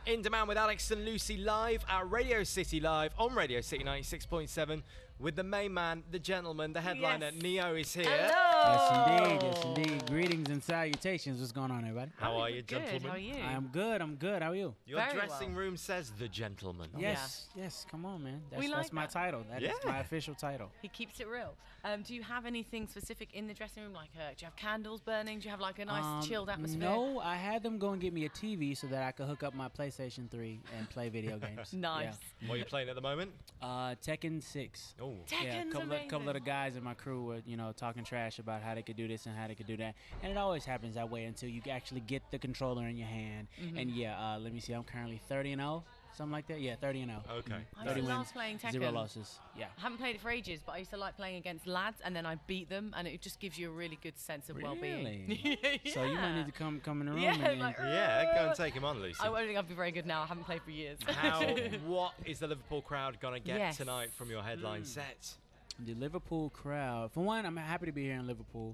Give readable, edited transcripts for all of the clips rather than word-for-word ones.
In Demand with Alex and Lucy live at Radio City Live on Radio City 96.7 with the main man, the gentleman, the headliner, Ne-Yo is here. Hello. Yes, indeed. Greetings and salutations. What's going on, everybody? How are you, Good. gentlemen? How are you? I'm good. How are you? Your Very dressing well. room says the gentleman. Yes. Come on, man. We like That's my that. title. That is my official title. He keeps it real. Do you have anything specific in the dressing room? Like, do you have candles burning? Do you have like a nice chilled atmosphere? No, I had them go and get me a TV so that I could hook up my PlayStation 3 and play video games. Nice. What are you playing at the moment? Tekken 6. Oh, Tekken's a amazing. couple of the guys in my crew were, talking trash about how they could do this and how they could do that. And it always happens that way until you actually get the controller in your hand. Mm-hmm. And let me see, I'm currently 30-0, something like that. Yeah, 30-0. okay. I 30 used to love wins, playing Tekken. 0 losses. Yeah. I haven't played it for ages, but I used to like playing against lads, and then I beat them, and it just gives you a really good sense of well-being. Really? Yeah. So you might need to come in the room. Yeah, and, like, Yeah, go and take him on, Lucy. I don't think I'd be very good now. I haven't played for years. What is the Liverpool crowd going to get Yes. tonight from your headline set? the Liverpool crowd. For one, I'm happy to be here in Liverpool.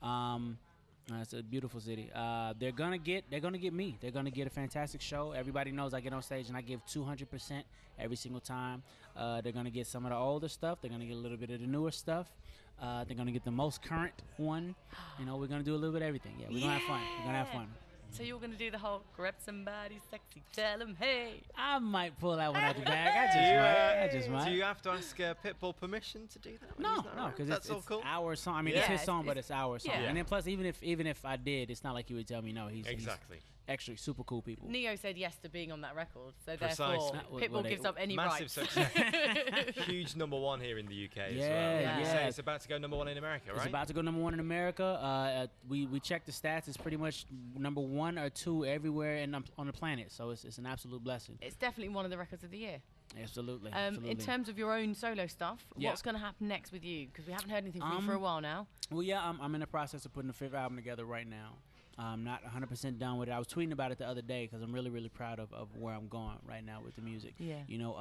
It's a beautiful city. They're gonna get me. They're gonna get a fantastic show. Everybody knows I get on stage and I give 200% every single time. They're gonna get some of the older stuff. They're gonna get a little bit of the newer stuff. They're gonna get the most current one. We're gonna do a little bit of everything. Yeah, we're gonna have fun. We're gonna have fun. So you're going to do the whole grab somebody sexy, tell them hey. I might pull that one out the bag. I just might. Do you have to ask Pitbull permission to do that? when No, he's not no, around? because That's it's all cool. our song. I mean, Yeah, it's his song, it's- but it's our song. yeah. And then plus, even if I did, it's not like he would tell me no. He's Exactly. actually super cool people. Ne-Yo said yes to being on that record, so Precisely. therefore That was Pitbull what gives they- up any Massive rights. success. Huge number one here in the UK as well. Yeah, You yeah. say it's about to go number one in America, right? It's about to go number one in America. We checked the stats. It's pretty much number one or two everywhere on the planet. So it's an absolute blessing. It's definitely one of the records of the year. Absolutely. In absolutely. terms of your own solo stuff, Yeah. what's going to happen next with you? Because we haven't heard anything from you for a while now. Well, yeah, I'm in the process of putting the 5th album together right now. I'm not 100% done with it. I was tweeting about it the other day because I'm really, really proud of where I'm going right now with the music. Yeah.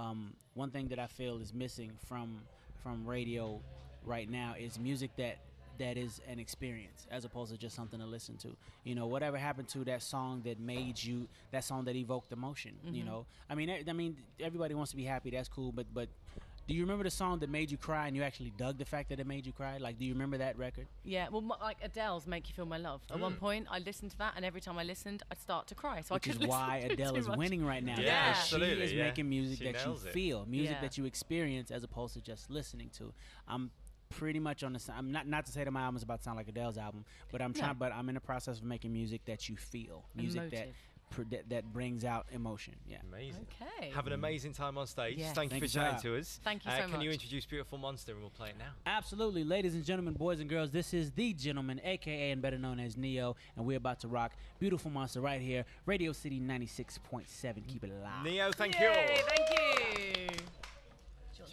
One thing that I feel is missing from radio right now is music that is an experience as opposed to just something to listen to. Whatever happened to that song that song that evoked emotion. I mean, everybody wants to be happy. That's cool, but do you remember the song that made you cry and you actually dug the fact that it made you cry? Like, do you remember that record? Yeah, well, like Adele's "Make You Feel My Love." At one point, I listened to that, and every time I listened, I'd start to cry. So Which I is couldn't why listen to it Adele too is much. winning right now. Yeah, because absolutely, she is yeah. making music She that you nails it. feel, music Yeah. that you experience, as opposed to just listening to. I'm pretty much on the side. I'm not to say that my album is about to sound like Adele's album, but I'm trying. But I'm in the process of making music that you feel, music Emotive. that brings out emotion. Yeah. Amazing. Okay. Have an amazing time on stage. Yes. Thank you for Thank you, chatting sir. to us. Thank you so Can you much. introduce Beautiful Monster and we'll play it now? Absolutely. Ladies and gentlemen, boys and girls, this is The Gentleman, a.k.a. and better known as Ne-Yo, and we're about to rock Beautiful Monster right here, Radio City 96.7. Keep it alive. Ne-Yo, thank Yay, you. thank you.